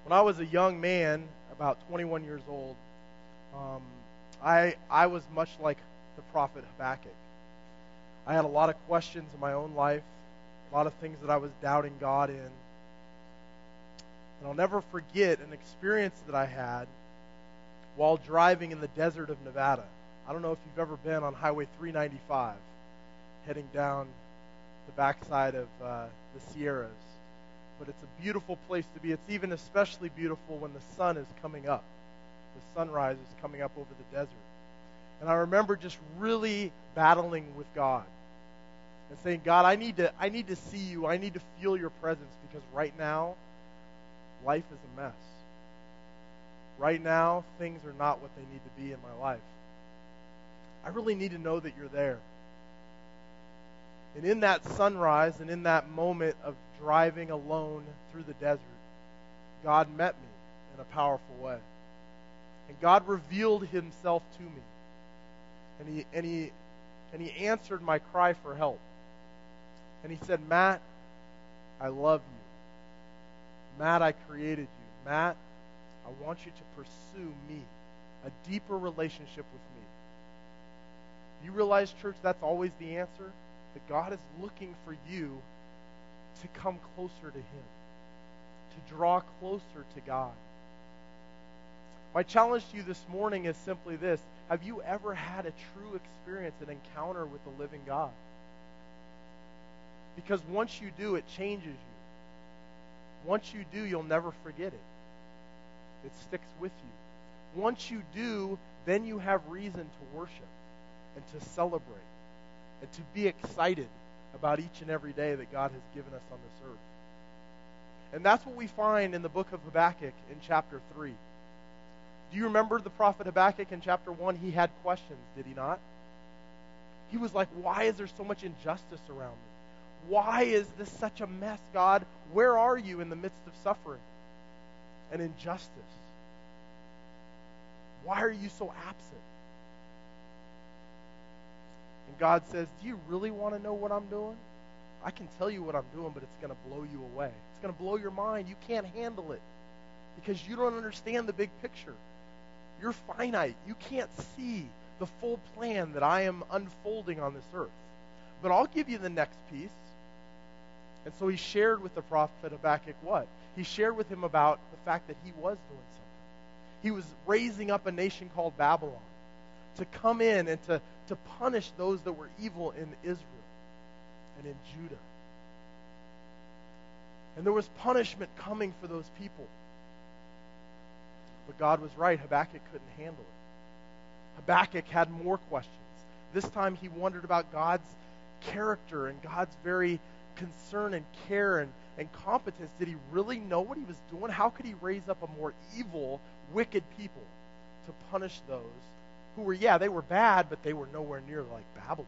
When I was a young man, about 21 years old, um, I was much like the prophet Habakkuk. I had a lot of questions in my own life, a lot of things that I was doubting God in. And I'll never forget an experience that I had while driving in the desert of Nevada. I don't know if you've ever been on Highway 395, heading down the backside of the Sierras. But it's a beautiful place to be. It's even especially beautiful when the sun is coming up. The sunrise is coming up over the desert. And I remember just really battling with God and saying, God, I need to see you. I need to feel your presence, because right now, life is a mess. Right now, things are not what they need to be in my life. I really need to know that you're there. And in that sunrise and in that moment of driving alone through the desert, God met me in a powerful way. And God revealed himself to me. And he answered my cry for help. And he said, Matt, I love you. Matt, I created you. Matt, I want you to pursue me, a deeper relationship with me. Do you realize, church, that's always the answer? That God is looking for you to come closer to him, to draw closer to God. My challenge to you this morning is simply this. Have you ever had a true experience, an encounter with the living God? Because once you do, it changes you. Once you do, you'll never forget it. It sticks with you. Once you do, then you have reason to worship and to celebrate and to be excited about each and every day that God has given us on this earth. And that's what we find in the book of Habakkuk in chapter 3. Do you remember the prophet Habakkuk in chapter 1? He had questions, did he not? He was like, why is there so much injustice around me? Why is this such a mess, God? Where are you in the midst of suffering and injustice? Why are you so absent? And God says, do you really want to know what I'm doing? I can tell you what I'm doing, but it's going to blow you away. It's going to blow your mind. You can't handle it because you don't understand the big picture. You're finite. You can't see the full plan that I am unfolding on this earth. But I'll give you the next piece. And so he shared with the prophet Habakkuk what? He shared with him about the fact that he was doing something. He was raising up a nation called Babylon to come in and to punish those that were evil in Israel and in Judah. And there was punishment coming for those people. But God was right. Habakkuk couldn't handle it. Habakkuk had more questions. This time he wondered about God's character and God's very concern and care and competence. Did he really know what he was doing? How could he raise up a more evil, wicked people to punish those who were, they were bad, but they were nowhere near like Babylon?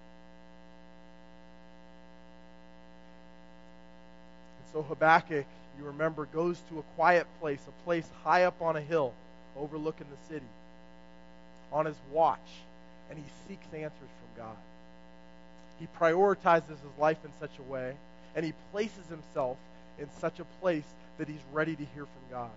And so Habakkuk, you remember, goes to a quiet place, a place high up on a hill overlooking the city, on his watch, and he seeks answers from God. He prioritizes his life in such a way, and he places himself in such a place that he's ready to hear from God.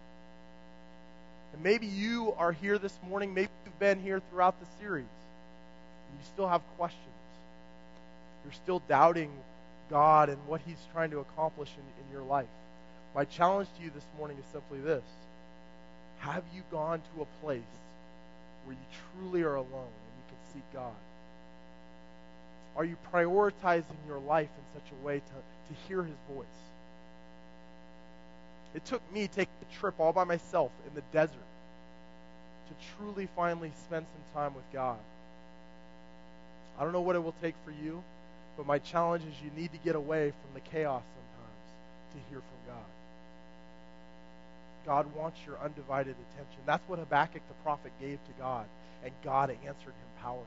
And maybe you are here this morning, maybe you've been here throughout the series, and you still have questions. You're still doubting God and what he's trying to accomplish in your life. My challenge to you this morning is simply this. Have you gone to a place where you truly are alone and you can seek God? Are you prioritizing your life in such a way to hear his voice? It took me taking a trip all by myself in the desert to truly finally spend some time with God. I don't know what it will take for you, but my challenge is you need to get away from the chaos sometimes to hear from God. God wants your undivided attention. That's what Habakkuk the prophet gave to God, and God answered him powerfully.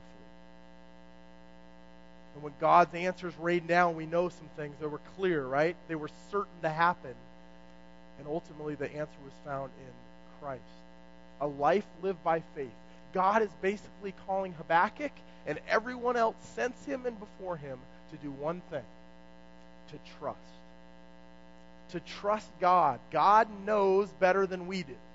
And when God's answers rained down, we know some things that were clear, right? They were certain to happen. And ultimately, the answer was found in Christ. A life lived by faith. God is basically calling Habakkuk and everyone else since him and before him to do one thing: to trust. to trust God. God knows better than we do.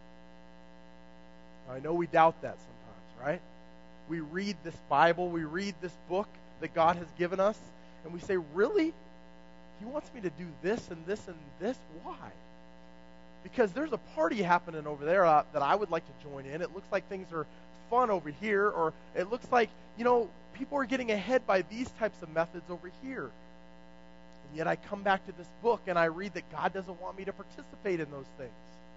I know we doubt that sometimes, right? We read this Bible, we read this book that God has given us, and we say, really? He wants me to do this and this and this? Why? Because there's a party happening over there that I would like to join in. It looks like things are fun over here, or it looks like, people are getting ahead by these types of methods over here. And yet I come back to this book and I read that God doesn't want me to participate in those things.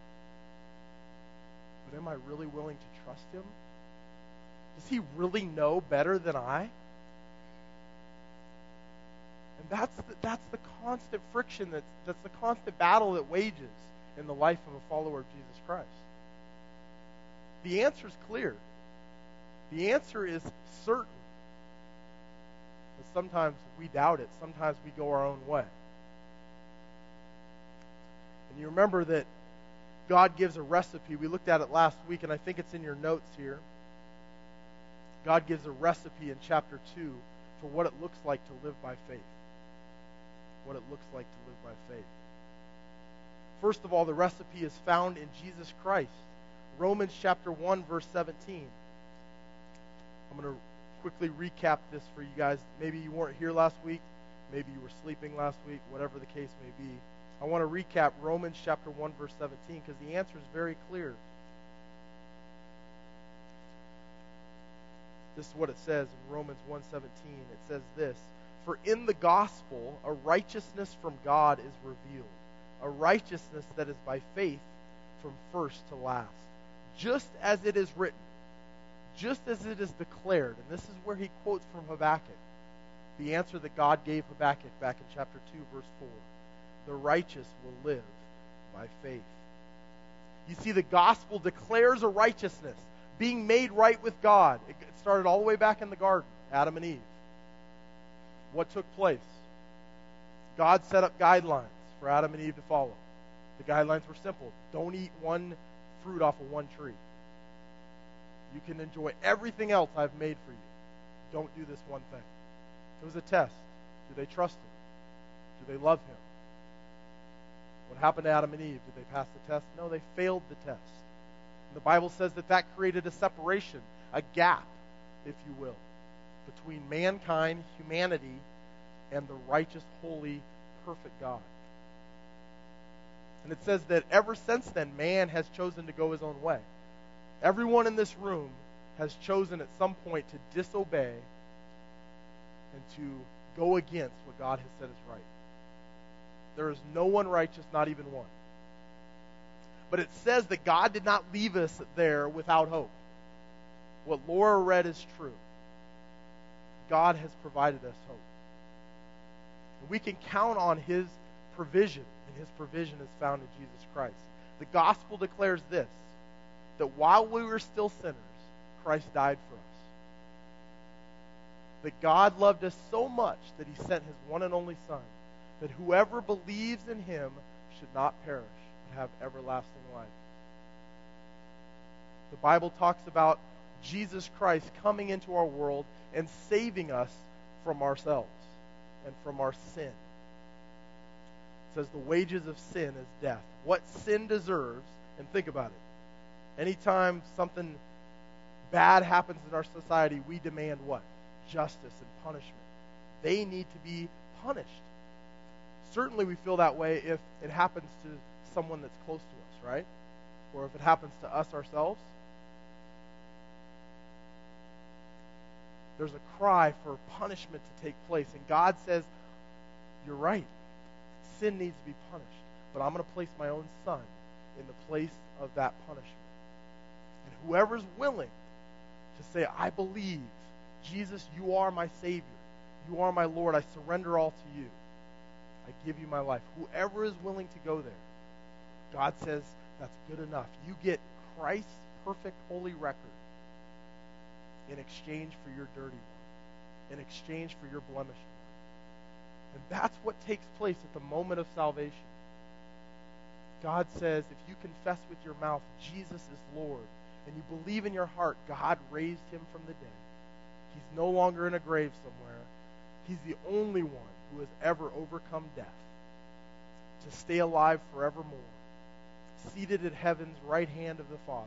But am I really willing to trust him? Does he really know better than I? And that's the constant friction, that's the constant battle that wages in the life of a follower of Jesus Christ. The answer is clear. The answer is certain. But sometimes we doubt it. Sometimes we go our own way. And you remember that God gives a recipe. We looked at it last week, and I think it's in your notes here. God gives a recipe in chapter 2 for what it looks like to live by faith. What it looks like to live by faith. First of all, the recipe is found in Jesus Christ. Romans chapter 1, verse 17. I'm going to quickly recap this for you guys. Maybe you weren't here last week. Maybe you were sleeping last week. Whatever the case may be. I want to recap Romans chapter 1, verse 17, because the answer is very clear. This is what it says in Romans 1:17. It says this, "For in the gospel a righteousness from God is revealed, a righteousness that is by faith from first to last. Just as it is written, just as it is declared," and this is where he quotes from Habakkuk, the answer that God gave Habakkuk back in chapter 2, verse 4. "The righteous will live by faith." You see, the gospel declares a righteousness, being made right with God. It started all the way back in the garden, Adam and Eve. What took place? God set up guidelines for Adam and Eve to follow. The guidelines were simple. Don't eat one fruit off of one tree. You can enjoy everything else I've made for you. Don't do this one thing. It was a test. Do they trust him? Do they love him? What happened to Adam and Eve? Did they pass the test? No, they failed the test. And the Bible says that created a separation, a gap, if you will, between mankind, humanity, and the righteous, holy, perfect God. And it says that ever since then, man has chosen to go his own way. Everyone in this room has chosen at some point to disobey and to go against what God has said is right. There is no one righteous, not even one. But it says that God did not leave us there without hope. What Laura read is true. God has provided us hope. And we can count on his provision, and his provision is found in Jesus Christ. The gospel declares this, that while we were still sinners, Christ died for us. That God loved us so much that he sent his one and only Son, that whoever believes in him should not perish, but have everlasting life. The Bible talks about Jesus Christ coming into our world and saving us from ourselves and from our sin. It says the wages of sin is death. What sin deserves, and think about it. Anytime something bad happens in our society, we demand what? Justice and punishment. They need to be punished. Certainly we feel that way if it happens to someone that's close to us, right? Or if it happens to us ourselves. There's a cry for punishment to take place. And God says, you're right. Sin needs to be punished. But I'm going to place my own Son in the place of that punishment. And whoever's willing to say, I believe, Jesus, you are my Savior. You are my Lord. I surrender all to you. I give you my life. Whoever is willing to go there, God says, that's good enough. You get Christ's perfect holy record in exchange for your dirty one, in exchange for your blemished one. And that's what takes place at the moment of salvation. God says, if you confess with your mouth Jesus is Lord, and you believe in your heart God raised him from the dead, he's no longer in a grave somewhere. He's the only one who has ever overcome death to stay alive forevermore, seated at heaven's right hand of the Father,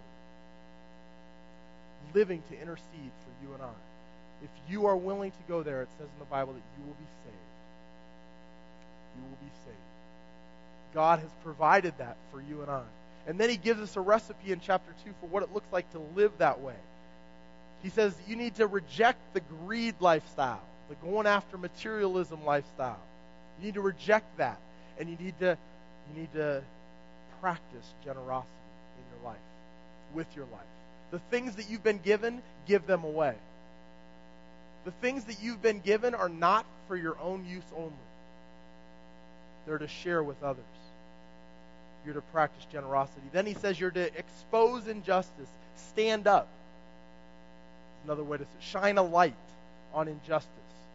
living to intercede for you and I. If you are willing to go there, it says in the Bible that you will be saved. You will be saved. God has provided that for you and I. And then he gives us a recipe in chapter 2 for what it looks like to live that way. He says you need to reject the greed lifestyle, the going after materialism lifestyle. You need to reject that. And you need to practice generosity in your life, with your life. The things that you've been given, give them away. The things that you've been given are not for your own use only. They're to share with others. You're to practice generosity. Then he says you're to expose injustice. Stand up. Another way to say it. Shine a light on injustice.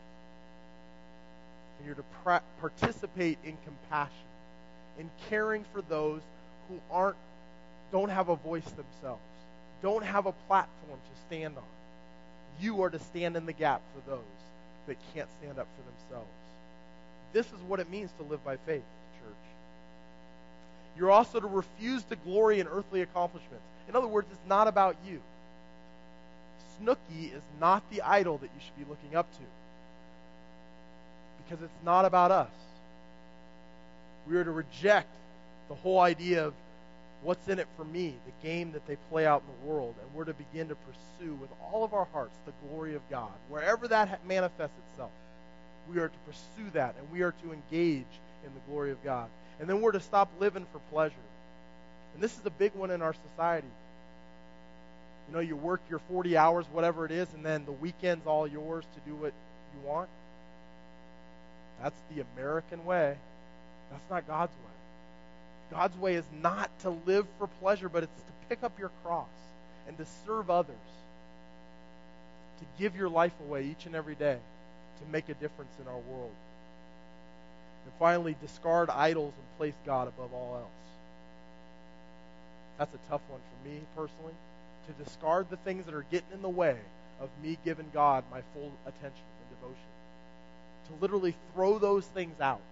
And you're to participate in compassion, in caring for those who don't have a voice themselves, don't have a platform to stand on. You are to stand in the gap for those that can't stand up for themselves. This is what it means to live by faith, church. You're also to refuse to glory in earthly accomplishments. In other words, it's not about you. Snooki is not the idol that you should be looking up to, because it's not about us. We are to reject the whole idea of what's in it for me, the game that they play out in the world, and we're to begin to pursue with all of our hearts the glory of God. Wherever that manifests itself, we are to pursue that, and we are to engage in the glory of God. And then we're to stop living for pleasure. And this is a big one in our society. You know, you work your 40 hours, whatever it is, and then the weekend's all yours to do what you want. That's the American way. That's not God's way. God's way is not to live for pleasure, but it's to pick up your cross and to serve others, to give your life away each and every day to make a difference in our world. And finally, discard idols and place God above all else. That's a tough one for me personally, to discard the things that are getting in the way of me giving God my full attention and devotion. To literally throw those things out.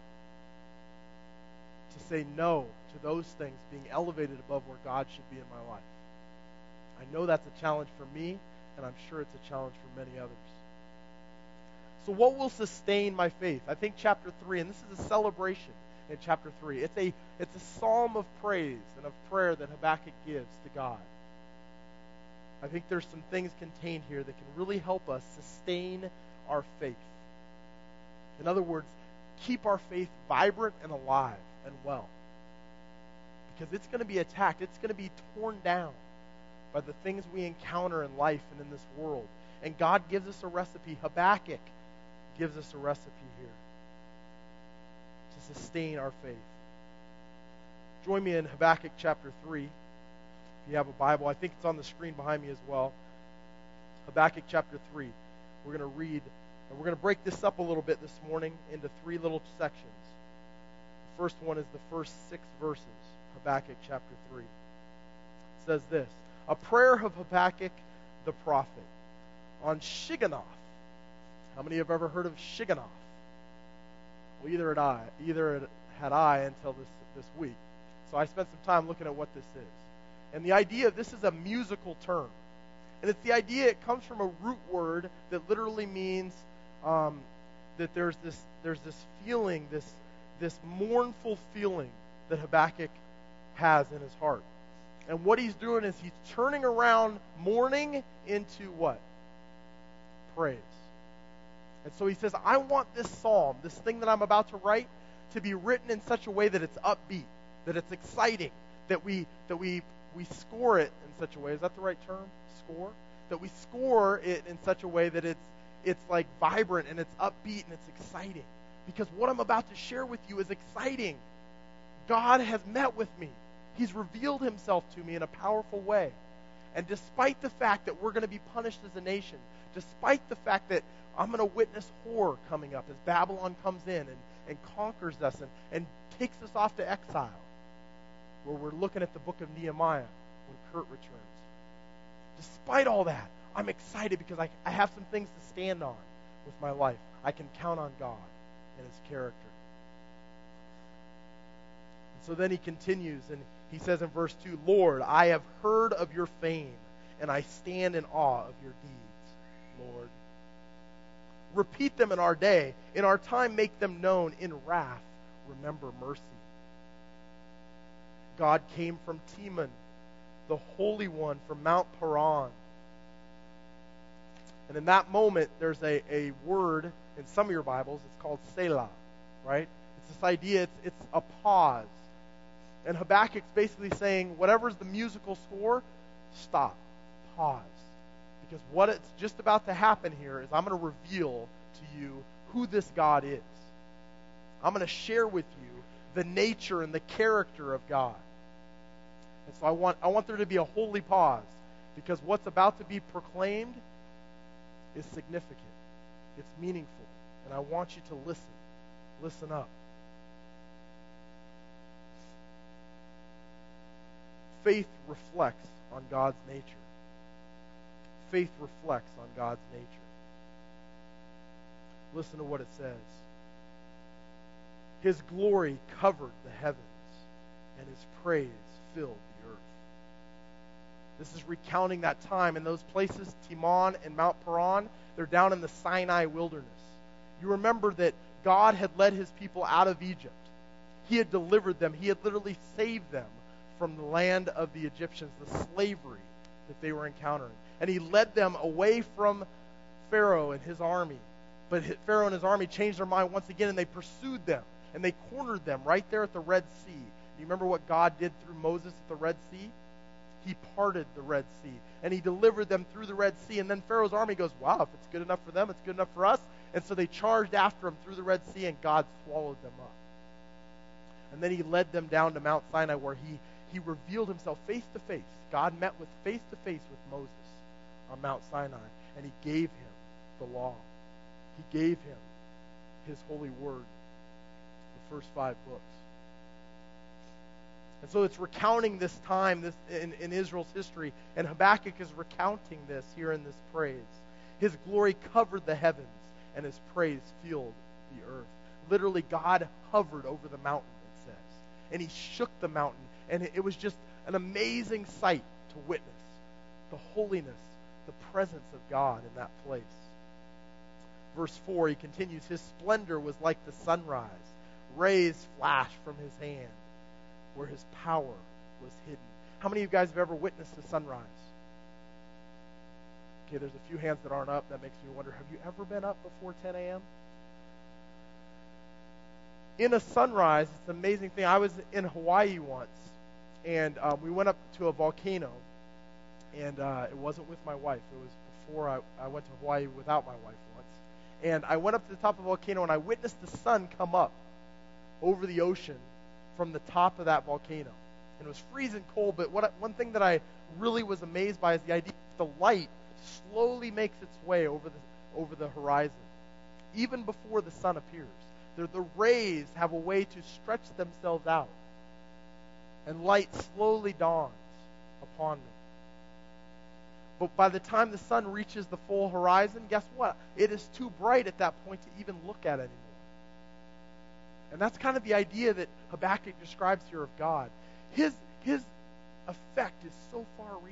To say no to those things being elevated above where God should be in my life. I know that's a challenge for me, and I'm sure it's a challenge for many others. So what will sustain my faith? I think chapter 3, and this is a celebration in chapter 3. It's a psalm of praise and of prayer that Habakkuk gives to God. I think there's some things contained here that can really help us sustain our faith. In other words, keep our faith vibrant and alive and well. Because it's going to be attacked. It's going to be torn down by the things we encounter in life and in this world. And God gives us a recipe. Habakkuk gives us a recipe here to sustain our faith. Join me in Habakkuk chapter 3. If you have a Bible, I think it's on the screen behind me as well. Habakkuk chapter 3. We're going to read, and we're going to break this up a little bit this morning into 3 little sections. The first one is the first 6 verses, Habakkuk chapter 3. It says this: a prayer of Habakkuk the prophet on Shigionoth. How many have ever heard of Shigionoth? Well, either had I until this week. So I spent some time looking at what this is. And the idea of this is a musical term. And it's the idea, it comes from a root word that literally means that there's this feeling, this mournful feeling that Habakkuk has in his heart. And what he's doing is he's turning around mourning into what? Praise. And so he says, I want this psalm, this thing that I'm about to write, to be written in such a way that it's upbeat, that it's exciting, that we score it in such a way. Is that the right term? Score? That we score it in such a way that it's like vibrant and it's upbeat and it's exciting. Because what I'm about to share with you is exciting. God has met with me. He's revealed himself to me in a powerful way. And despite the fact that we're going to be punished as a nation, despite the fact that I'm going to witness horror coming up as Babylon comes in and conquers us and takes us off to exile, where we're looking at the book of Nehemiah when Kurt returns. Despite all that, I'm excited because I have some things to stand on with my life. I can count on God and his character. So then he continues, and he says in verse 2, Lord, I have heard of your fame, and I stand in awe of your deeds, Lord. Repeat them in our day. In our time, make them known. In wrath, remember mercy. God came from Teman, the Holy One from Mount Paran. And in that moment, there's a word in some of your Bibles. It's called Selah, right? It's this idea, it's a pause. And Habakkuk's basically saying, whatever's the musical score, stop, pause. Because what it's just about to happen here is I'm going to reveal to you who this God is. I'm going to share with you the nature and the character of God. And so I want there to be a holy pause, because what's about to be proclaimed is significant. It's meaningful. And I want you to listen. Listen up. Faith reflects on God's nature. Faith reflects on God's nature. Listen to what it says. His glory covered the heavens, and his praise filled the earth. This is recounting that time. In those places, Teman and Mount Paran, they're down in the Sinai wilderness. You remember that God had led his people out of Egypt. He had delivered them. He had literally saved them from the land of the Egyptians, the slavery that they were encountering. And he led them away from Pharaoh and his army. But Pharaoh and his army changed their mind once again, and they pursued them. And they cornered them right there at the Red Sea. You remember what God did through Moses at the Red Sea? He parted the Red Sea, and he delivered them through the Red Sea. And then Pharaoh's army goes, wow, if it's good enough for them, it's good enough for us. And so they charged after him through the Red Sea, and God swallowed them up. And then he led them down to Mount Sinai, where he revealed himself face to face. God met with face to face with Moses on Mount Sinai, and he gave him the law. He gave him his holy word, the first 5 books. And so it's recounting this time in Israel's history, and Habakkuk is recounting this here in this praise. His glory covered the heavens, and his praise filled the earth. Literally, God hovered over the mountain, it says. And he shook the mountain, and it was just an amazing sight to witness. The holiness, the presence of God in that place. Verse 4, he continues, his splendor was like the sunrise. Rays flashed from his hand, where his power was hidden. How many of you guys have ever witnessed a sunrise? Okay, there's a few hands that aren't up. That makes me wonder, have you ever been up before 10 a.m.? In a sunrise, it's an amazing thing. I was in Hawaii once, and we went up to a volcano, and it wasn't with my wife. It was before I went to Hawaii without my wife once. And I went up to the top of the volcano, and I witnessed the sun come up over the ocean from the top of that volcano. And it was freezing cold, but one thing that I really was amazed by is the idea that the light slowly makes its way over the horizon, even before the sun appears. The rays have a way to stretch themselves out, and light slowly dawns upon them. But by the time the sun reaches the full horizon, guess what? It is too bright at that point to even look at anymore. And that's kind of the idea that Habakkuk describes here of God. His effect is so far-reaching.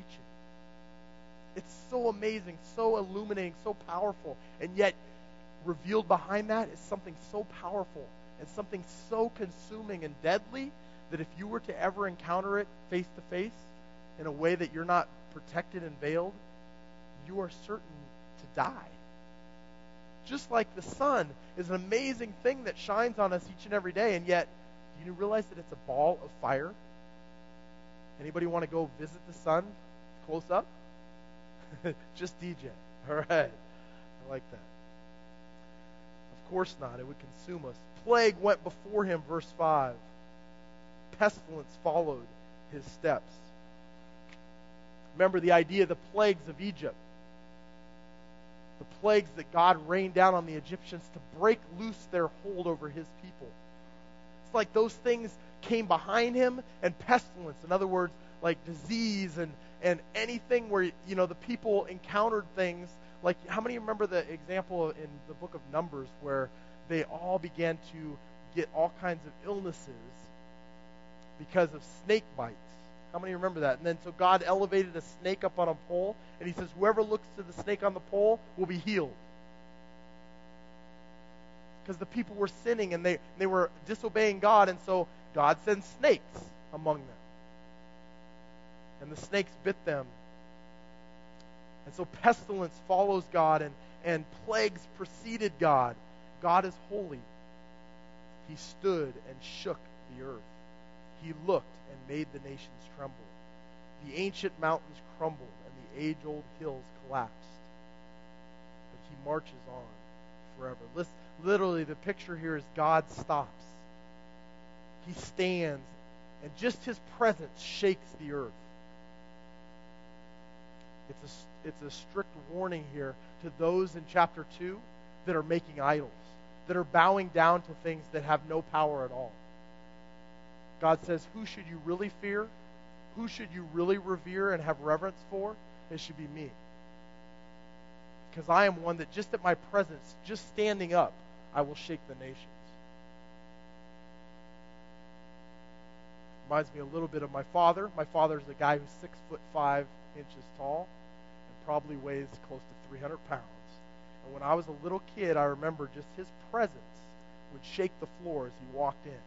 It's so amazing, so illuminating, so powerful. And yet, revealed behind that is something so powerful and something so consuming and deadly that if you were to ever encounter it face to face in a way that you're not protected and veiled, you are certain to die. Just like the sun is an amazing thing that shines on us each and every day, and yet, do you realize that it's a ball of fire? Anybody want to go visit the sun close up? Just DJ. All right. I like that. Of course not. It would consume us. Plague went before him, verse 5. Pestilence followed his steps. Remember the idea of the plagues of Egypt. The plagues that God rained down on the Egyptians to break loose their hold over his people. It's like those things came behind him, and pestilence, in other words, like disease and anything where, the people encountered things. Like, how many remember the example in the book of Numbers where they all began to get all kinds of illnesses because of snake bites. How many remember that? And then so God elevated a snake up on a pole, and he says, whoever looks to the snake on the pole will be healed. Because the people were sinning and they were disobeying God, and so God sends snakes among them. And the snakes bit them. And so pestilence follows God, and plagues preceded God. God is holy. He stood and shook the earth. He looked and made the nations tremble. The ancient mountains crumbled, and the age-old hills collapsed. But he marches on forever. Literally, the picture here is God stops. He stands, and just his presence shakes the earth. It's a strict warning here to those in chapter 2 that are making idols, that are bowing down to things that have no power at all. God says, who should you really fear? Who should you really revere and have reverence for? It should be me. Because I am one that just at my presence, just standing up, I will shake the nations. Reminds me a little bit of my father. My father's a guy who's 6'5" tall and probably weighs close to 300 pounds. And when I was a little kid, I remember just his presence would shake the floor as he walked in.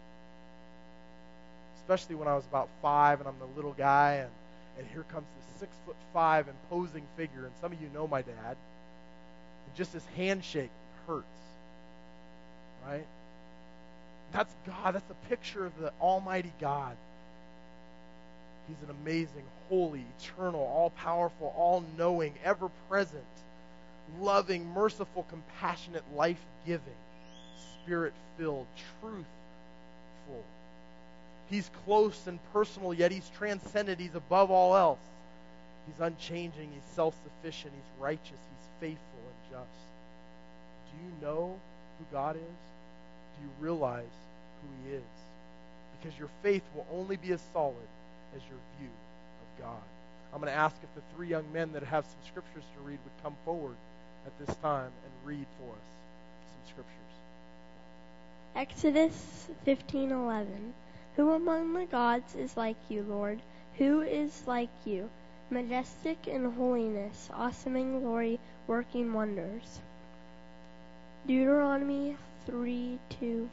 Especially when I was about 5 and I'm the little guy, and here comes this 6'5" imposing figure. And some of you know my dad. And just his handshake hurts. Right? That's God. That's a picture of the Almighty God. He's an amazing, holy, eternal, all-powerful, all-knowing, ever-present, loving, merciful, compassionate, life-giving, spirit-filled, truthful. He's close and personal, yet he's transcendent. He's above all else. He's unchanging. He's self-sufficient. He's righteous. He's faithful and just. Do you know who God is? Do you realize who he is? Because your faith will only be as solid as your view of God. I'm going to ask if the 3 young men that have some scriptures to read would come forward at this time and read for us some scriptures. Exodus 15:11. Who among the gods is like you, Lord? Who is like you? Majestic in holiness, awesome in glory, working wonders. Deuteronomy 32:4.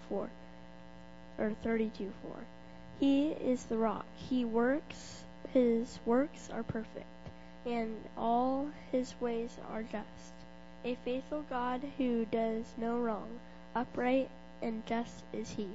He is the rock. His works are perfect, and all his ways are just. A faithful God who does no wrong, upright and just is he.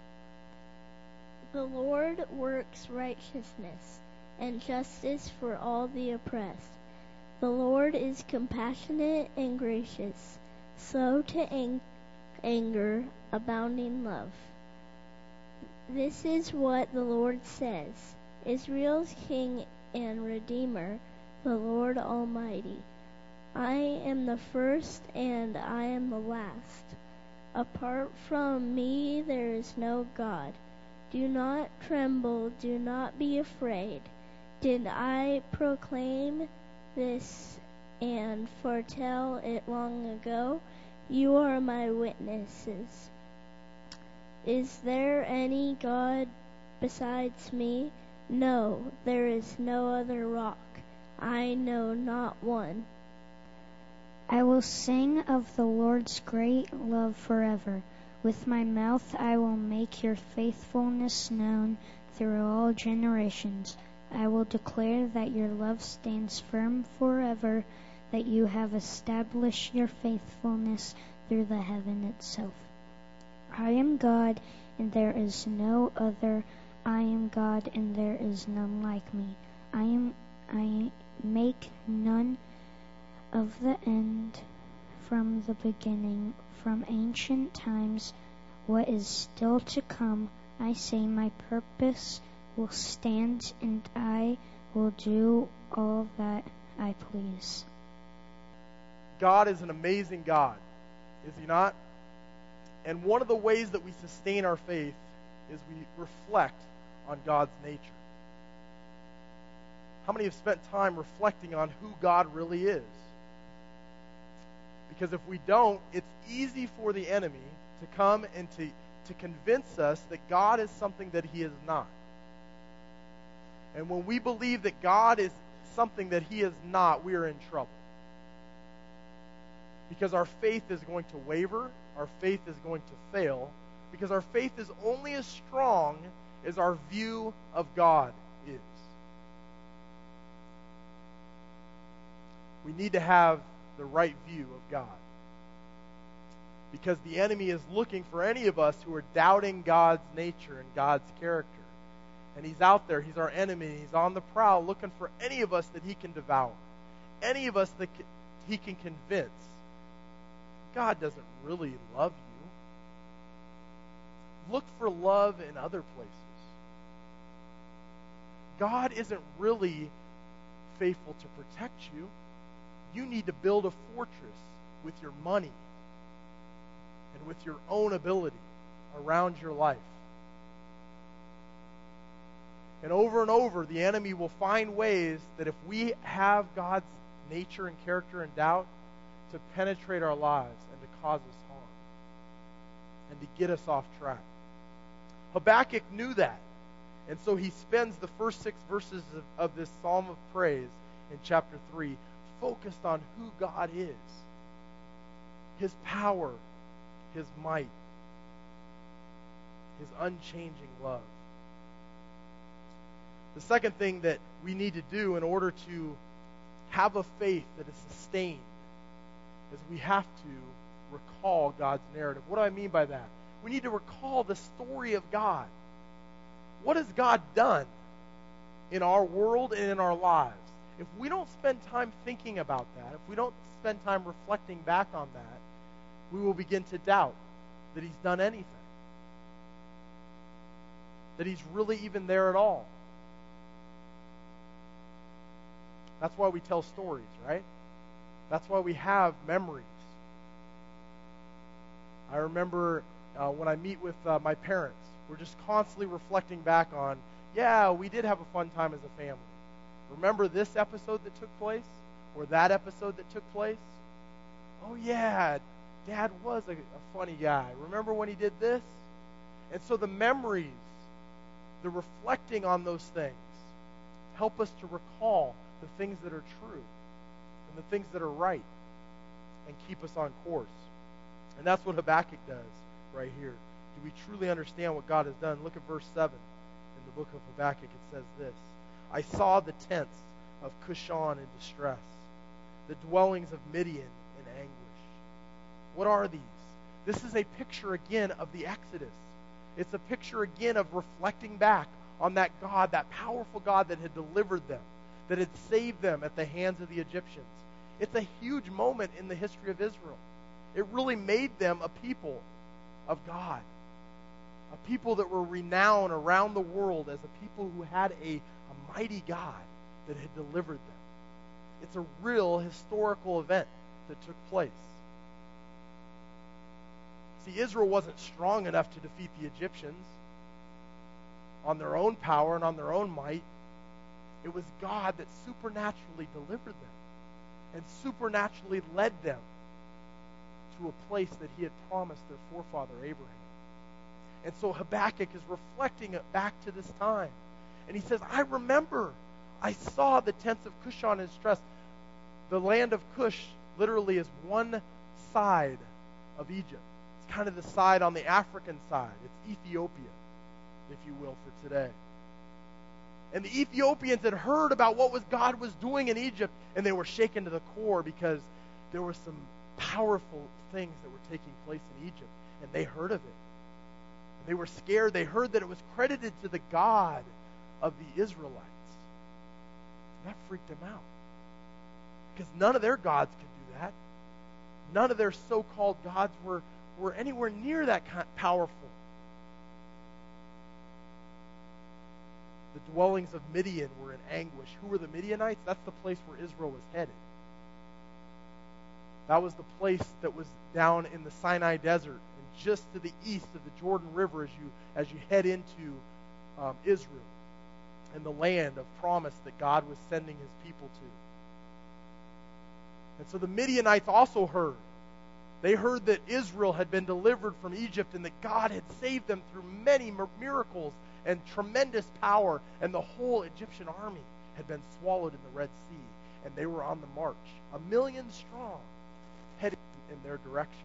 The Lord works righteousness and justice for all the oppressed. The Lord is compassionate and gracious, slow to anger, abounding love. This is what the Lord says, Israel's King and Redeemer, the Lord Almighty. I am the first and I am the last. Apart from me there is no God. Do not tremble, do not be afraid. Did I proclaim this and foretell it long ago? You are my witnesses. Is there any God besides me? No, there is no other rock. I know not one. I will sing of the Lord's great love forever. With my mouth I will make your faithfulness known through all generations. I will declare that your love stands firm forever, that you have established your faithfulness through the heaven itself. I am God, and there is no other. I am God, and there is none like me. I make none of the end from the beginning, from ancient times, what is still to come. I say my purpose will stand, and I will do all that I please. God is an amazing God, is he not? And one of the ways that we sustain our faith is we reflect on God's nature. How many have spent time reflecting on who God really is? Because if we don't, it's easy for the enemy to come and to to convince us that God is something that he is not. And when we believe that God is something that he is not, we are in trouble. Because our faith is going to waver, our faith is going to fail, because our faith is only as strong as our view of God is. We need to have the right view of God. Because the enemy is looking for any of us who are doubting God's nature and God's character. And he's out there, he's our enemy, he's on the prowl looking for any of us that he can devour. Any of us that he can convince. God doesn't really love you. Look for love in other places. God isn't really faithful to protect you. You need to build a fortress with your money and with your own ability around your life. And over, the enemy will find ways that if we have God's nature and character in doubt, to penetrate our lives and to cause us harm and to get us off track. Habakkuk knew that. And so he spends the first 6 verses of this psalm of praise in chapter 3 focused on who God is, his power, his might, his unchanging love. The second thing that we need to do in order to have a faith that is sustained is we have to recall God's narrative. What do I mean by that? We need to recall the story of God. What has God done in our world and in our lives? If we don't spend time thinking about that, if we don't spend time reflecting back on that, we will begin to doubt that he's done anything. That he's really even there at all. That's why we tell stories, right? That's why we have memories. I remember when I meet with my parents, we're just constantly reflecting back on, yeah, we did have a fun time as a family. Remember this episode that took place? Or that episode that took place? Oh yeah, Dad was a funny guy. Remember when he did this? And so the memories, the reflecting on those things, help us to recall the things that are true and the things that are right and keep us on course. And that's what Habakkuk does right here. Do we truly understand what God has done? Look at verse 7 in the book of Habakkuk. It says this: I saw the tents of Cushan in distress, the dwellings of Midian in anguish. What are these? This is a picture again of the Exodus. It's a picture again of reflecting back on that God, that powerful God that had delivered them, that had saved them at the hands of the Egyptians. It's a huge moment in the history of Israel. It really made them a people of God, a people that were renowned around the world as a people who had a mighty God that had delivered them. It's a real historical event that took place. See, Israel wasn't strong enough to defeat the Egyptians on their own power and on their own might. It was God that supernaturally delivered them and supernaturally led them to a place that he had promised their forefather Abraham. And so Habakkuk is reflecting it back to this time. And he says, I remember, I saw the tents of Cushan in distress. The land of Cush literally is one side of Egypt. It's kind of the side on the African side. It's Ethiopia, if you will, for today. And the Ethiopians had heard about what God was doing in Egypt, and they were shaken to the core because there were some powerful things that were taking place in Egypt, and they heard of it. And they were scared. They heard that it was credited to the God of the Israelites. And that freaked them out. Because none of their gods could do that. None of their so-called gods were anywhere near that powerful. The dwellings of Midian were in anguish. Who were the Midianites? That's the place where Israel was headed. That was the place that was down in the Sinai Desert and just to the east of the Jordan River as you head into Israel and the land of promise that God was sending his people to. And so the Midianites also heard They heard that Israel had been delivered from Egypt and that God had saved them through many miracles and tremendous power, and the whole Egyptian army had been swallowed in the Red Sea, and they were on the march, 1 million strong, heading in their direction.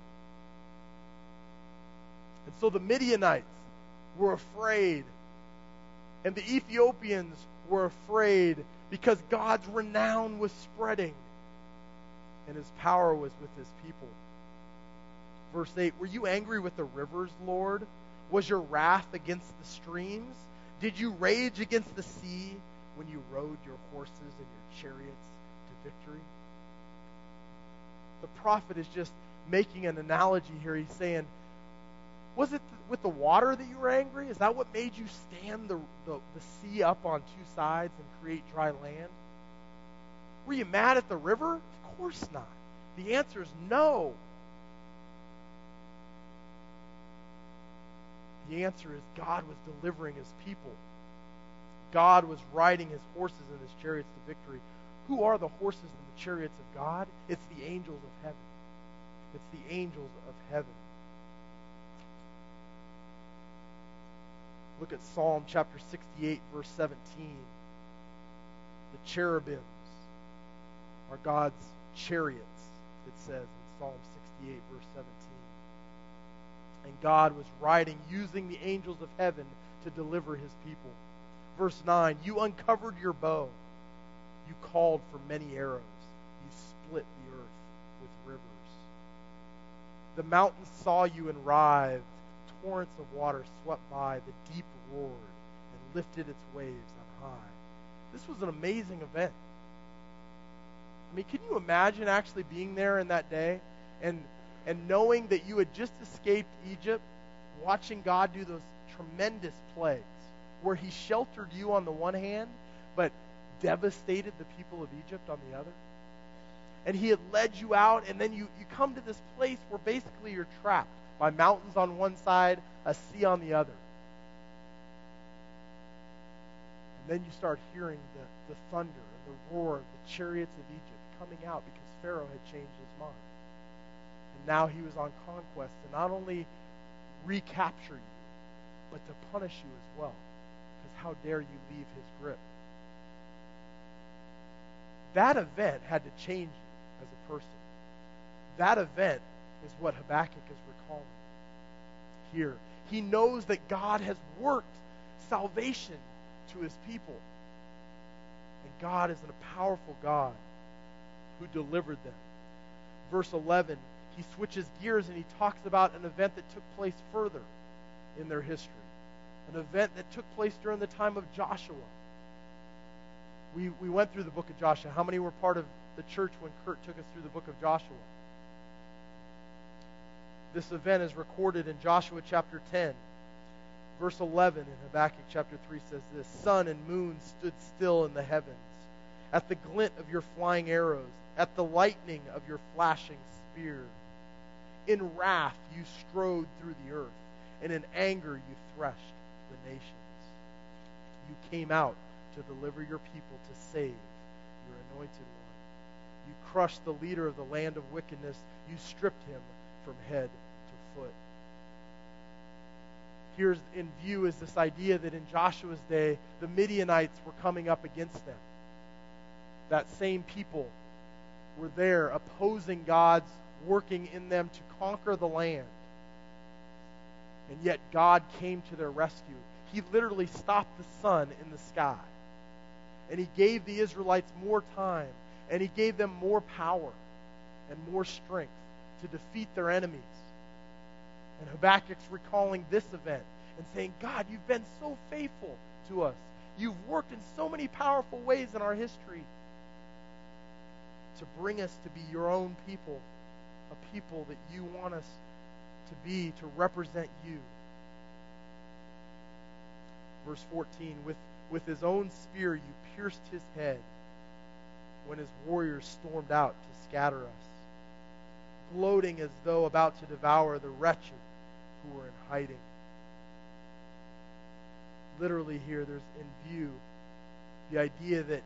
And so the Midianites were afraid, and the Ethiopians were afraid, because God's renown was spreading, and his power was with his people. Verse 8, were you angry with the rivers, Lord? Was your wrath against the streams? Did you rage against the sea when you rode your horses and your chariots to victory? The prophet is just making an analogy here. He's saying, was it with the water that you were angry? Is that what made you stand the sea up on two sides and create dry land? Were you mad at the river? Of course not. The answer is no. The answer is God was delivering his people. God was riding his horses and his chariots to victory. Who are the horses and the chariots of God? It's the angels of heaven. It's the angels of heaven. Look at Psalm chapter 68, verse 17. The cherubims are God's chariots, it says in Psalm 68, verse 17. And God was riding, using the angels of heaven to deliver his people. Verse 9, you uncovered your bow. You called for many arrows. You split the earth with rivers. The mountains saw you and writhed. Torrents of water swept by. The deep roared and lifted its waves on high. This was an amazing event. I mean, can you imagine actually being there in that day and knowing that you had just escaped Egypt, watching God do those tremendous plagues where he sheltered you on the one hand, but devastated the people of Egypt on the other? And he had led you out, and then you come to this place where basically you're trapped by mountains on one side, a sea on the other. And then you start hearing the thunder and the roar of the chariots of Egypt coming out because Pharaoh had changed his mind. And now he was on conquest to not only recapture you, but to punish you as well. Because how dare you leave his grip? That event had to change you as a person. That event is what Habakkuk is recalling here. He knows that God has worked salvation to his people. And God is a powerful God who delivered them. Verse 11, he switches gears and he talks about an event that took place further in their history. An event that took place during the time of Joshua. We went through the book of Joshua. How many were part of the church when Kurt took us through the book of Joshua? This event is recorded in Joshua chapter 10. Verse 11 in Habakkuk chapter 3 says this, sun and moon stood still in the heavens, at the glint of your flying arrows, at the lightning of your flashing spear. In wrath you strode through the earth, and in anger you threshed the nations. You came out to deliver your people, to save your anointed one. You crushed the leader of the land of wickedness. You stripped him from head to foot. Here's in view is this idea that in Joshua's day, the Midianites were coming up against them. That same people were there opposing God's working in them to conquer the land. And yet God came to their rescue. He literally stopped the sun in the sky. And he gave the Israelites more time. And he gave them more power and more strength to defeat their enemies. And Habakkuk's recalling this event and saying, God, you've been so faithful to us. You've worked in so many powerful ways in our history to bring us to be your own people, a people that you want us to be, to represent you. Verse 14, with his own spear you pierced his head when his warriors stormed out to scatter us, gloating as though about to devour the wretched who were in hiding. Literally here, there's in view the idea that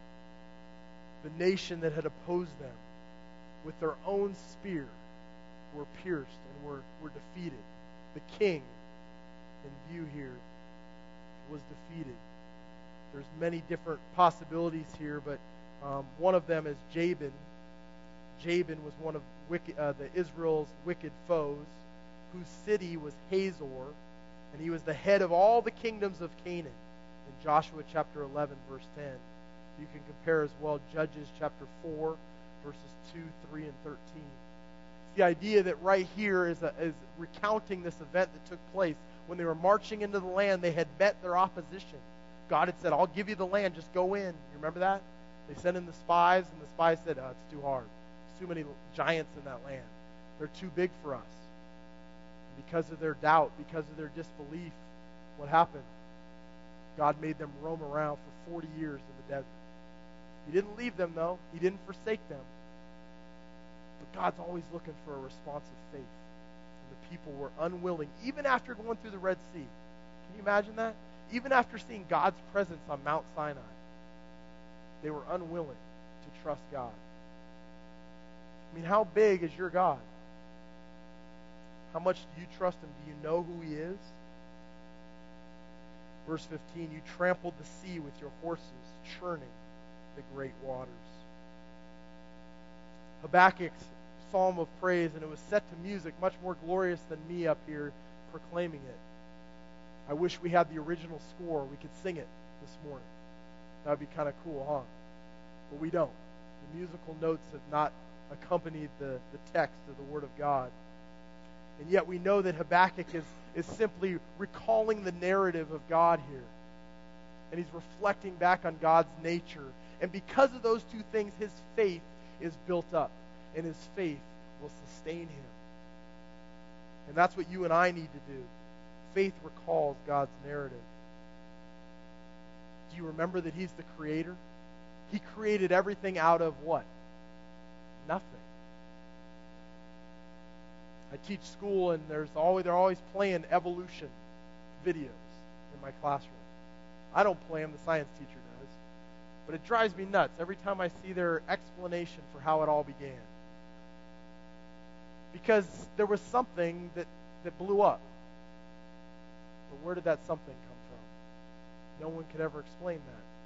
the nation that had opposed them with their own spear were pierced and were defeated. The king in view here was defeated. There's many different possibilities here, but one of them is Jabin. Jabin was one of the Israel's wicked foes, whose city was Hazor, and he was the head of all the kingdoms of Canaan. In Joshua chapter 11, verse 10. You can compare as well Judges chapter 4, verses 2, 3, and 13. It's the idea that right here is recounting this event that took place. When they were marching into the land, they had met their opposition. God had said, I'll give you the land, just go in. You remember that? They sent in the spies, and the spies said, it's too hard. There's too many giants in that land. They're too big for us. And because of their doubt, because of their disbelief, what happened? God made them roam around for 40 years in the desert. He didn't leave them, though. He didn't forsake them. But God's always looking for a response of faith. And the people were unwilling, even after going through the Red Sea. Can you imagine that? Even after seeing God's presence on Mount Sinai, they were unwilling to trust God. I mean, how big is your God? How much do you trust Him? Do you know who He is? Verse 15, you trampled the sea with your horses, churning the great waters. Habakkuk's psalm of praise, and it was set to music much more glorious than me up here proclaiming it. I wish we had the original score. We could sing it this morning. That would be kind of cool, huh? But we don't. The musical notes have not accompanied the text of the Word of God. And yet we know that Habakkuk is simply recalling the narrative of God here. And he's reflecting back on God's nature. And because of those two things, his faith is built up. And his faith will sustain him. And that's what you and I need to do. Faith recalls God's narrative. Do you remember that He's the Creator? He created everything out of what? Nothing. I teach school, and they're always playing evolution videos in my classroom. I don't play them, the science teacher does. But it drives me nuts every time I see their explanation for how it all began. Because there was something that blew up. But where did that something come from? No one could ever explain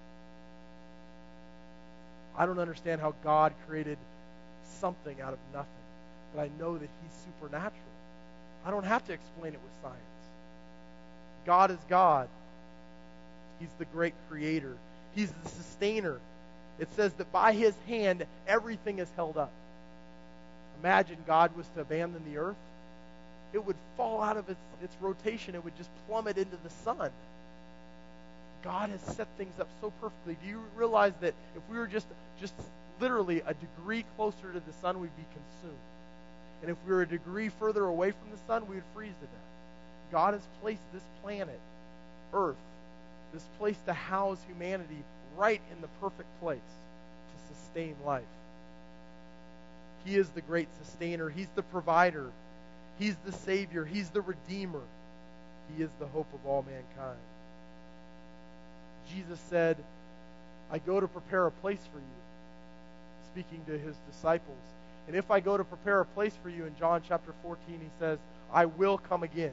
that. I don't understand how God created something out of nothing. But I know that He's supernatural. I don't have to explain it with science. God is God. He's the great creator. He's the sustainer. It says that by His hand, everything is held up. Imagine God was to abandon the earth. It would fall out of its rotation. It would just plummet into the sun. God has set things up so perfectly. Do you realize that if we were just literally a degree closer to the sun, we'd be consumed? And if we were a degree further away from the sun, we would freeze to death. God has placed this planet, Earth, this place to house humanity right in the perfect place to sustain life. He is the great sustainer. He's the provider. He's the Savior. He's the Redeemer. He is the hope of all mankind. Jesus said, I go to prepare a place for you, speaking to His disciples. And if I go to prepare a place for you, in John chapter 14, He says, I will come again.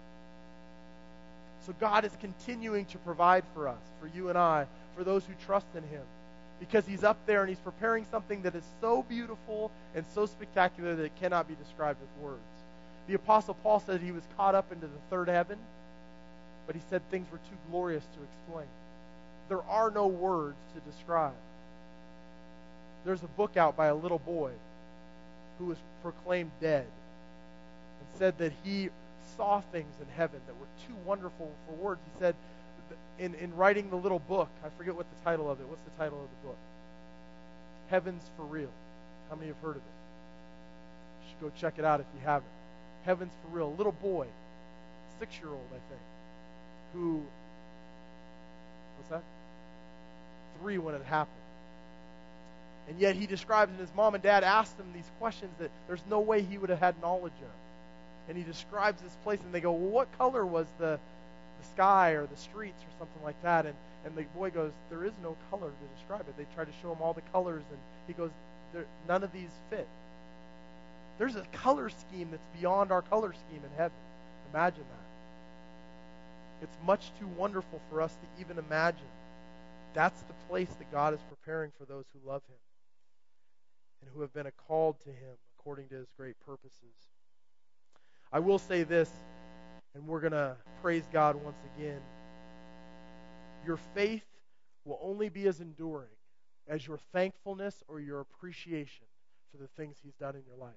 So God is continuing to provide for us, for you and I, for those who trust in Him. Because He's up there and He's preparing something that is so beautiful and so spectacular that it cannot be described with words. The Apostle Paul said he was caught up into the third heaven, but he said things were too glorious to explain. There are no words to describe. There's a book out by a little boy who was proclaimed dead and said that he saw things in heaven that were too wonderful for words. He said, in writing the little book, I forget what the title of it. What's the title of the book? Heaven's for Real. How many have heard of it? You should go check it out if you haven't. Heaven's for Real. A little boy, 6-year-old, I think, who, what's that? 3 when it happened. And yet he describes, and his mom and dad asked him these questions that there's no way he would have had knowledge of. And he describes this place, and they go, well, what color was the sky or the streets or something like that? And the boy goes, there is no color to describe it. They try to show him all the colors, and he goes, none of these fit. There's a color scheme that's beyond our color scheme in heaven. Imagine that. It's much too wonderful for us to even imagine. That's the place that God is preparing for those who love Him and who have been called to Him according to His great purposes. I will say this, and we're going to praise God once again. Your faith will only be as enduring as your thankfulness or your appreciation for the things He's done in your life.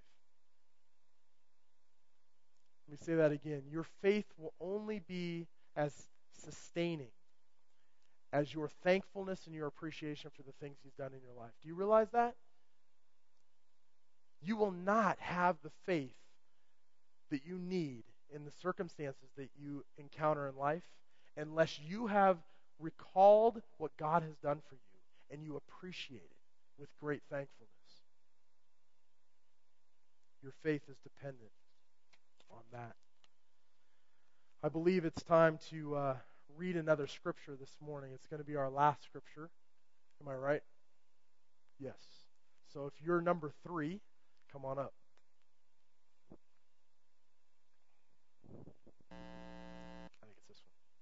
Let me say that again. Your faith will only be as sustaining as your thankfulness and your appreciation for the things He's done in your life. Do you realize that? You will not have the faith that you need in the circumstances that you encounter in life unless you have recalled what God has done for you and you appreciate it with great thankfulness. Your faith is dependent on that. I believe it's time to read another scripture this morning. It's going to be our last scripture. Am I right? Yes. So if you're number 3, come on up. I think it's this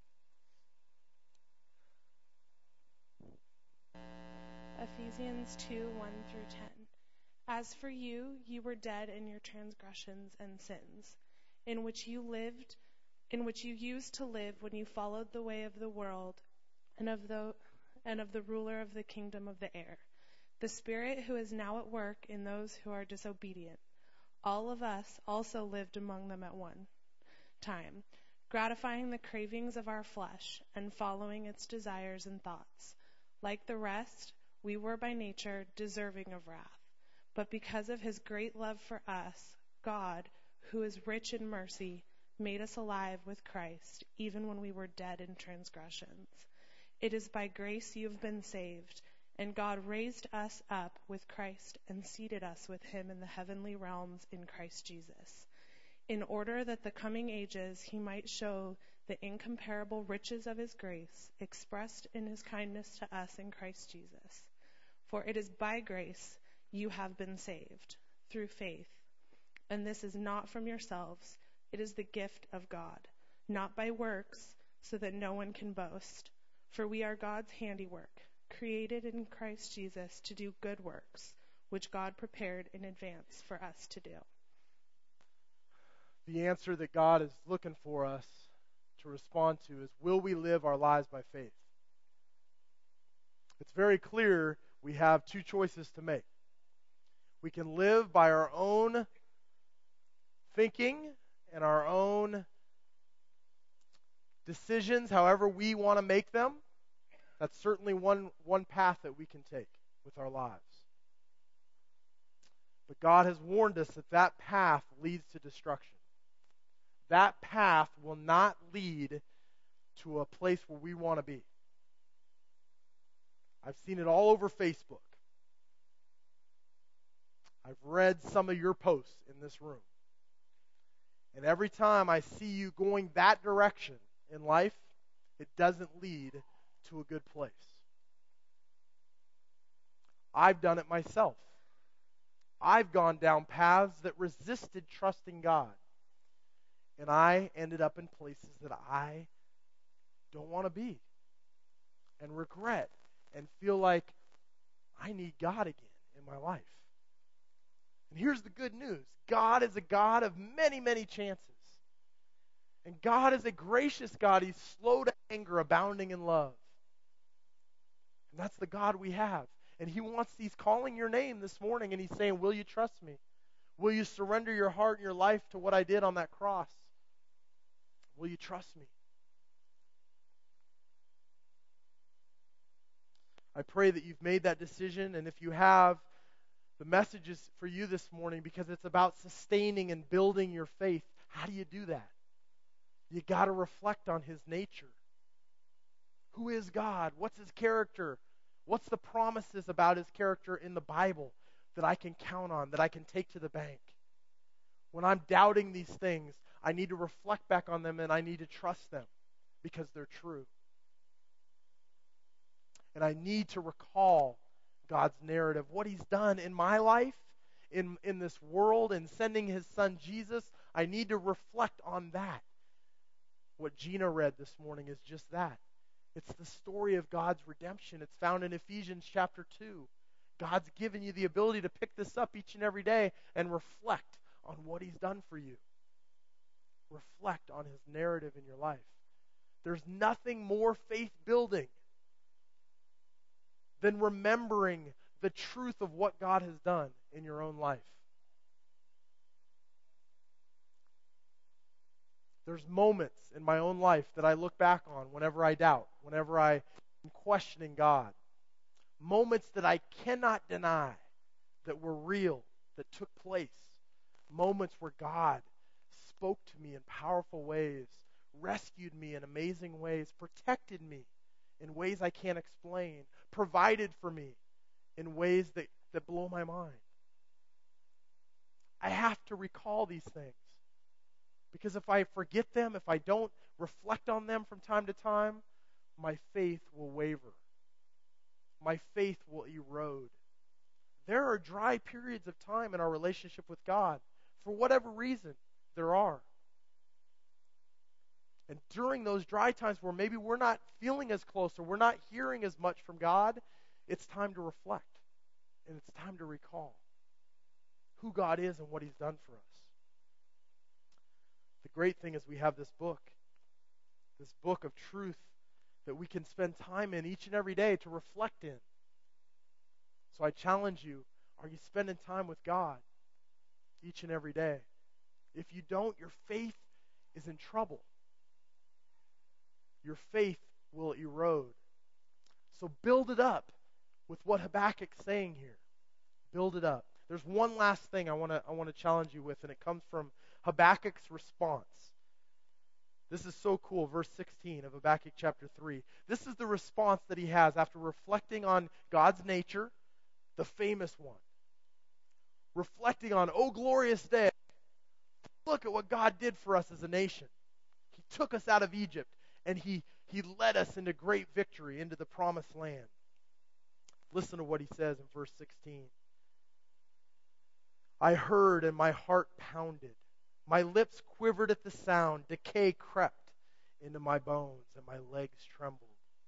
one. Ephesians 2:1-10. As for you, you were dead in your transgressions and sins, in which you used to live when you followed the way of the world and of the ruler of the kingdom of the air, the spirit who is now at work in those who are disobedient. All of us also lived among them at one time, gratifying the cravings of our flesh and following its desires and thoughts. Like the rest, we were by nature deserving of wrath. But because of His great love for us, God, who is rich in mercy, made us alive with Christ, even when we were dead in transgressions. It is by grace you have been saved, and God raised us up with Christ and seated us with Him in the heavenly realms in Christ Jesus, in order that the coming ages He might show the incomparable riches of His grace expressed in His kindness to us in Christ Jesus. For it is by grace you have been saved, through faith. And this is not from yourselves, it is the gift of God, not by works, so that no one can boast. For we are God's handiwork, created in Christ Jesus to do good works, which God prepared in advance for us to do. The answer that God is looking for us to respond to is, will we live our lives by faith? It's very clear we have 2 choices to make. We can live by our own thinking and our own decisions, however we want to make them. That's certainly one path that we can take with our lives. But God has warned us that that path leads to destruction. That path will not lead to a place where we want to be. I've seen it all over Facebook. I've read some of your posts in this room. And every time I see you going that direction in life, it doesn't lead to a good place. I've done it myself. I've gone down paths that resisted trusting God. And I ended up in places that I don't want to be. And regret and feel like I need God again in my life. And here's the good news. God is a God of many, many chances. And God is a gracious God. He's slow to anger, abounding in love. And that's the God we have. And He's calling your name this morning, and He's saying, will you trust me? Will you surrender your heart and your life to what I did on that cross? Will you trust me? I pray that you've made that decision, and if you have, the message is for you this morning because it's about sustaining and building your faith. How do you do that? You got to reflect on His nature. Who is God? What's His character? What's the promises about His character in the Bible that I can count on, that I can take to the bank? When I'm doubting these things, I need to reflect back on them and I need to trust them because they're true. And I need to recall God's narrative, what He's done in my life, in this world and sending his son Jesus, I need to reflect on that. What Gina read this morning is just that. It's the story of God's redemption. It's found in Ephesians chapter 2. God's given you the ability to pick this up each and every day and reflect on what he's done for you. Reflect on his narrative in your life. There's nothing more faith-building than remembering the truth of what God has done in your own life. There's moments in my own life that I look back on whenever I doubt, whenever I am questioning God. Moments that I cannot deny that were real, that took place. Moments where God spoke to me in powerful ways, rescued me in amazing ways, protected me in ways I can't explain, provided for me in ways that blow my mind. I have to recall these things. Because if I forget them, if I don't reflect on them from time to time, my faith will waver. My faith will erode. There are dry periods of time in our relationship with God. For whatever reason, there are. And during those dry times where maybe we're not feeling as close or we're not hearing as much from God, it's time to reflect. And it's time to recall who God is and what he's done for us. The great thing is we have this book of truth that we can spend time in each and every day to reflect in. So I challenge you, are you spending time with God each and every day? If you don't, your faith is in trouble. Your faith will erode. So build it up with what Habakkuk's saying here. Build it up. There's one last thing I want to challenge you with, and it comes from Habakkuk's response. This is so cool, verse 16 of Habakkuk chapter 3. This is the response that he has after reflecting on God's nature, the famous one. Reflecting on, oh glorious day, look at what God did for us as a nation. He took us out of Egypt, and he led us into great victory, into the promised land. Listen to what he says in verse 16. I heard and my heart pounded. My lips quivered at the sound. Decay crept into my bones and my legs trembled.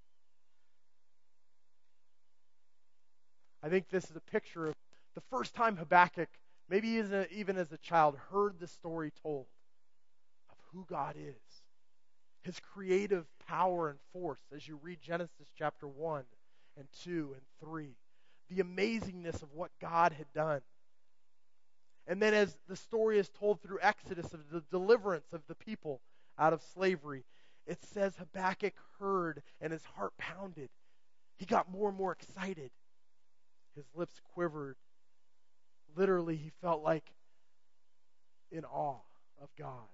I think this is a picture of the first time Habakkuk, maybe even as a child, heard the story told of who God is. His creative power and force as you read Genesis chapter 1 and 2 and 3. The amazingness of what God had done. And then as the story is told through Exodus of the deliverance of the people out of slavery, it says Habakkuk heard and his heart pounded. He got more and more excited. His lips quivered. Literally, he felt like in awe of God.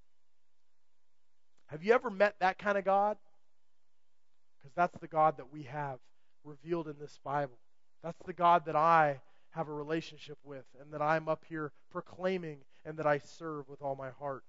Have you ever met that kind of God? Because that's the God that we have revealed in this Bible. That's the God that I have a relationship with and that I'm up here proclaiming and that I serve with all my heart.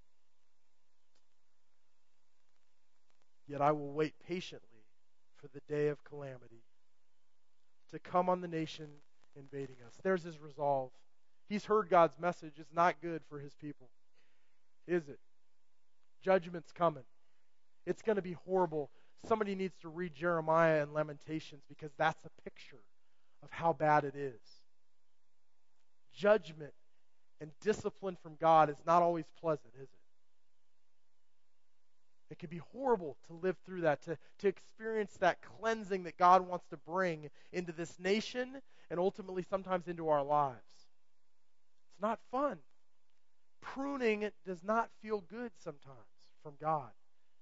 Yet I will wait patiently for the day of calamity to come on the nation invading us. There's his resolve. He's heard God's message. It's not good for his people. Is it? Judgment's coming. It's going to be horrible. Somebody needs to read Jeremiah and Lamentations because that's a picture of how bad it is. Judgment and discipline from God is not always pleasant, is it? It can be horrible to live through that, to experience that cleansing that God wants to bring into this nation and ultimately sometimes into our lives. It's not fun. Pruning does not feel good sometimes from God.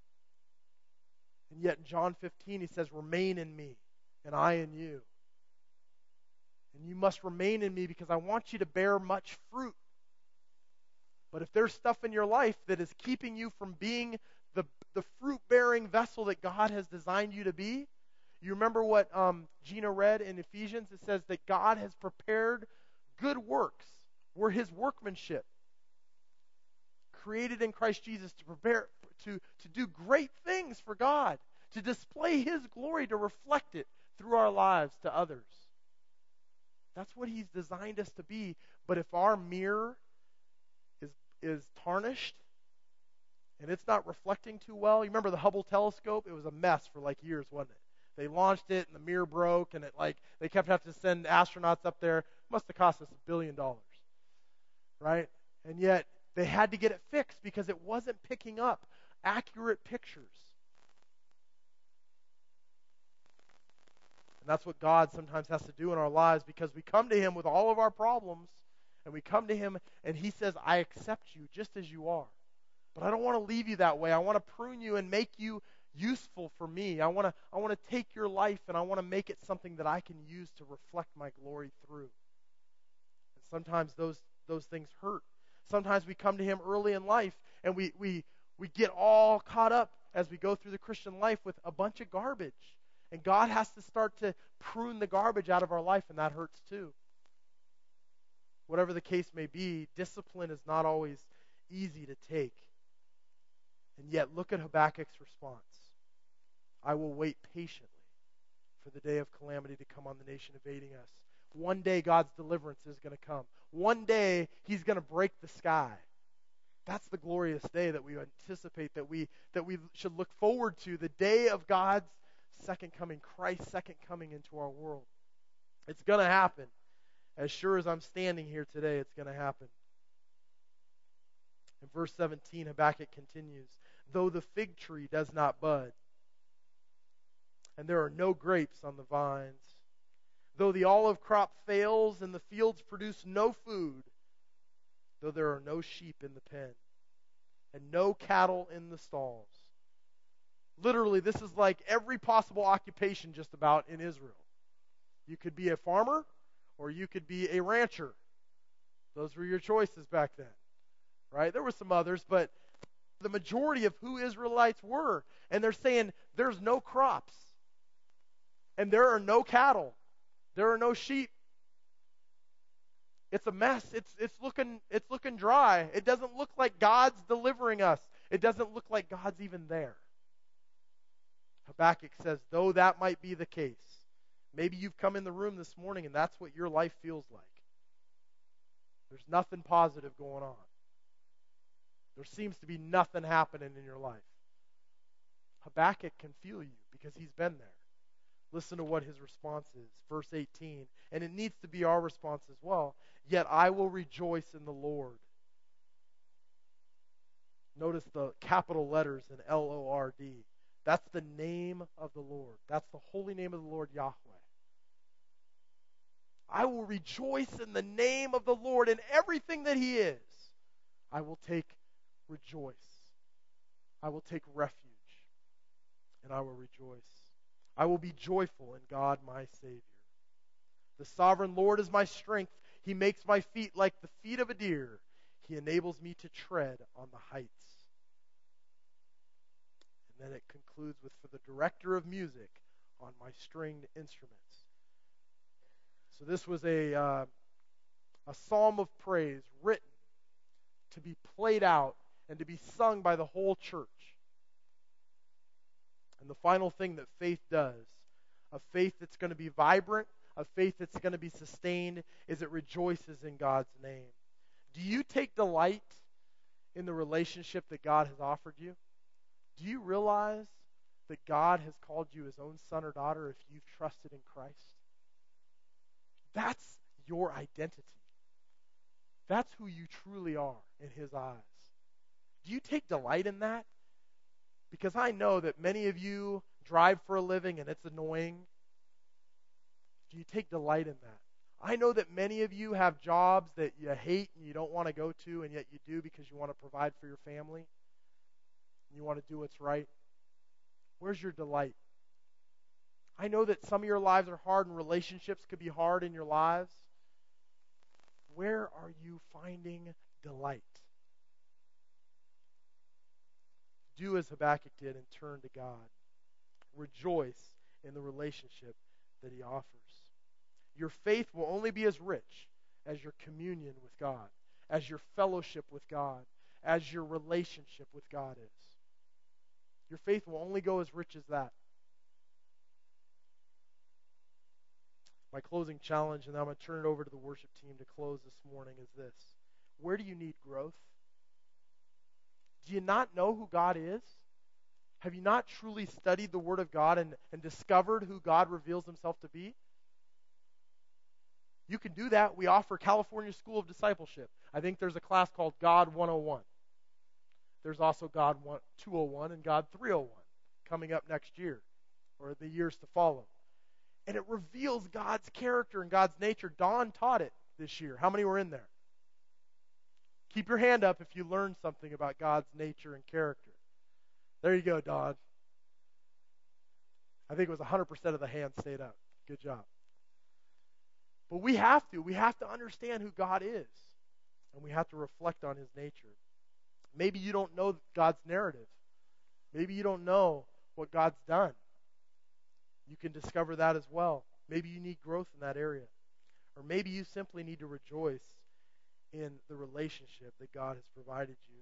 And yet in John 15 he says, remain in me and I in you. And you must remain in me because I want you to bear much fruit. But if there's stuff in your life that is keeping you from being the fruit-bearing vessel that God has designed you to be, you remember what Gina read in Ephesians? It says that God has prepared good works. We're his workmanship, created in Christ Jesus to prepare to do great things for God, to display his glory, to reflect it through our lives to others. That's what He's designed us to be. But if our mirror is tarnished and it's not reflecting too well, you remember the Hubble telescope? It was a mess for like years, wasn't it? They launched it and the mirror broke, and they kept having to send astronauts up there. It must have cost us $1 billion, right? And yet they had to get it fixed because it wasn't picking up accurate pictures. And that's what God sometimes has to do in our lives, because we come to Him with all of our problems, and we come to Him and He says, I accept you just as you are. But I don't want to leave you that way. I want to prune you and make you useful for me. I want to take your life and I want to make it something that I can use to reflect my glory through. And sometimes those things hurt. Sometimes we come to Him early in life and we get all caught up as we go through the Christian life with a bunch of garbage. And God has to start to prune the garbage out of our life, and that hurts too. Whatever the case may be, discipline is not always easy to take. And yet, look at Habakkuk's response. I will wait patiently for the day of calamity to come on the nation invading us. One day, God's deliverance is going to come. One day, He's going to break the sky. That's the glorious day that we anticipate, that we should look forward to, the day of God's second coming, Christ's second coming into our world. It's going to happen. As sure as I'm standing here today, it's going to happen. In verse 17, Habakkuk continues, though the fig tree does not bud, and there are no grapes on the vines, though the olive crop fails and the fields produce no food, though there are no sheep in the pen, and no cattle in the stalls. Literally, this is like every possible occupation just about in Israel. You could be a farmer, or you could be a rancher. Those were your choices back then, right? There were some others, but the majority of who Israelites were. And they're saying there's no crops, and there are no cattle, there are no sheep. It's a mess. It's looking dry. It doesn't look like God's delivering us. It doesn't look like God's even there. Habakkuk says, though that might be the case, maybe you've come in the room this morning and that's what your life feels like. There's nothing positive going on. There seems to be nothing happening in your life. Habakkuk can feel you because he's been there. Listen to what his response is. Verse 18. And it needs to be our response as well. Yet I will rejoice in the Lord. Notice the capital letters in L-O-R-D. That's the name of the Lord. That's the holy name of the Lord, Yahweh. I will rejoice in the name of the Lord, in everything that He is. I will rejoice. I will take refuge, and I will rejoice. I will be joyful in God my Savior. The sovereign Lord is my strength. He makes my feet like the feet of a deer. He enables me to tread on the heights. And then it concludes with, for the director of music on my stringed instruments. So this was a psalm of praise written to be played out and to be sung by the whole church. And the final thing that faith does, a faith that's going to be vibrant, a faith that's going to be sustained, is it rejoices in God's name. Do you take delight in the relationship that God has offered you? Do you realize that God has called you His own son or daughter if you've trusted in Christ? That's your identity. That's who you truly are in His eyes. Do you take delight in that? Because I know that many of you drive for a living and it's annoying. Do you take delight in that? I know that many of you have jobs that you hate and you don't want to go to, and yet you do because you want to provide for your family. You want to do what's right. Where's your delight? I know that some of your lives are hard and relationships could be hard in your lives. Where are you finding delight? Do as Habakkuk did and turn to God. Rejoice in the relationship that He offers. Your faith will only be as rich as your communion with God, as your fellowship with God, as your relationship with God is. Your faith will only go as rich as that. my closing challenge, and then I'm going to turn it over to the worship team to close this morning, is this. Where do you need growth? Do you not know who God is? Have you not truly studied the Word of God and discovered who God reveals himself to be? You can do that. We offer California School of Discipleship. I think there's a class called God 101. There's also God 201 and God 301 coming up next year or the years to follow. And it reveals God's character and God's nature. Dawn taught it this year. How many were in there? Keep your hand up if you learned something about God's nature and character. There you go, Dawn. I think it was 100% of the hands stayed up. Good job. But we have to understand who God is. And we have to reflect on his nature. Maybe you don't know God's narrative. Maybe you don't know what God's done. You can discover that as well. Maybe you need growth in that area. Or maybe you simply need to rejoice in the relationship that God has provided you.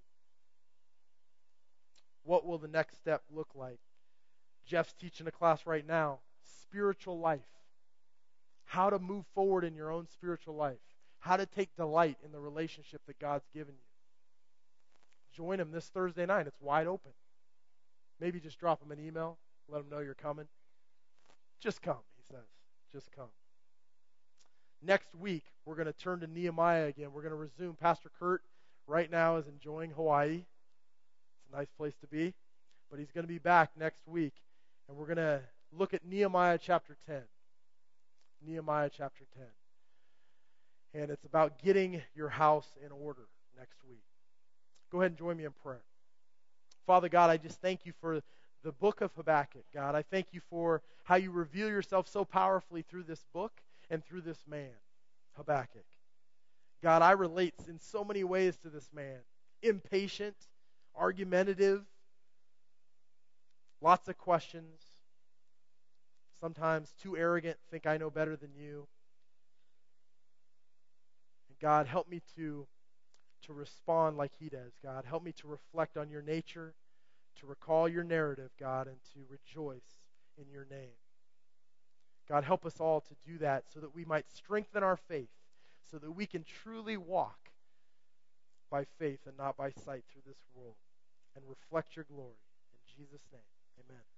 What will the next step look like? Jeff's teaching a class right now, spiritual life. How to move forward in your own spiritual life. How to take delight in the relationship that God's given you. Join him this Thursday night. It's wide open. Maybe just drop him an email. Let him know you're coming. Just come, he says. Just come. Next week, we're going to turn to Nehemiah again. We're going to resume. Pastor Kurt right now is enjoying Hawaii. It's a nice place to be. But he's going to be back next week. And we're going to look at Nehemiah chapter 10. Nehemiah chapter 10. And it's about getting your house in order next week. Go ahead and join me in prayer. Father God, I just thank you for the book of Habakkuk. God, I thank you for how you reveal yourself so powerfully through this book and through this man, Habakkuk. God, I relate in so many ways to this man. Impatient, argumentative, lots of questions, sometimes too arrogant, think I know better than you. And God, help me to respond like he does, God. Help me to reflect on your nature, to recall your narrative, God, and to rejoice in your name. God, help us all to do that so that we might strengthen our faith, so that we can truly walk by faith and not by sight through this world and reflect your glory. In Jesus' name, amen.